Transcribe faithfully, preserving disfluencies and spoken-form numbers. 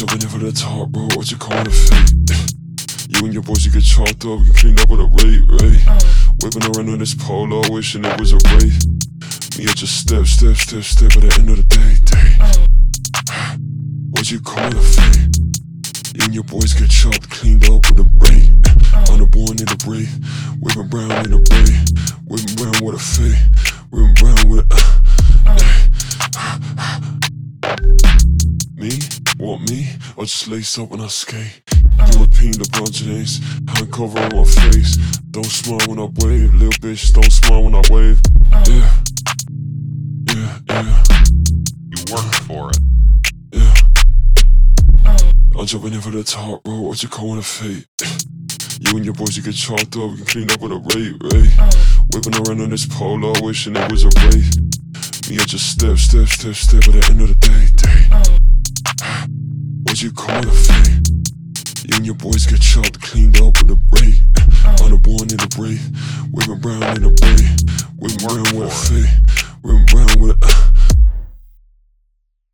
jumping in for the top, bro, what you calling a fate? You and your boys, you get chopped up, get cleaned up with a rape, right? Whipping around on this polo, wishing it was a rape. Me, I just step, step, step, step at the end of the day, day. What you call a fate? You and your boys get chopped, cleaned up with a rape. On the born in the brave, whipping brown in the brave, whipping brown with a fade, whipping brown with a. Me? Want me? I just lace up when I skate. European LeBron James, hand cover on my face. Don't smile when I wave, little bitch, don't smile when I wave. Yeah, yeah, yeah. You work for it. Yeah. I'm jumping in for the top, bro, what you calling a fate? You and your boys, you get chopped up, get cleaned up with a rape, right? Whipping around on this polo, wishing it was a rape. Me, I just step, step, step, step at the end of the day, day. What you call a fate? You and your boys get chopped, cleaned up with a rape. On the born in the brave, whipping brown in the brave, whipping brown with a fade, whipping brown with a.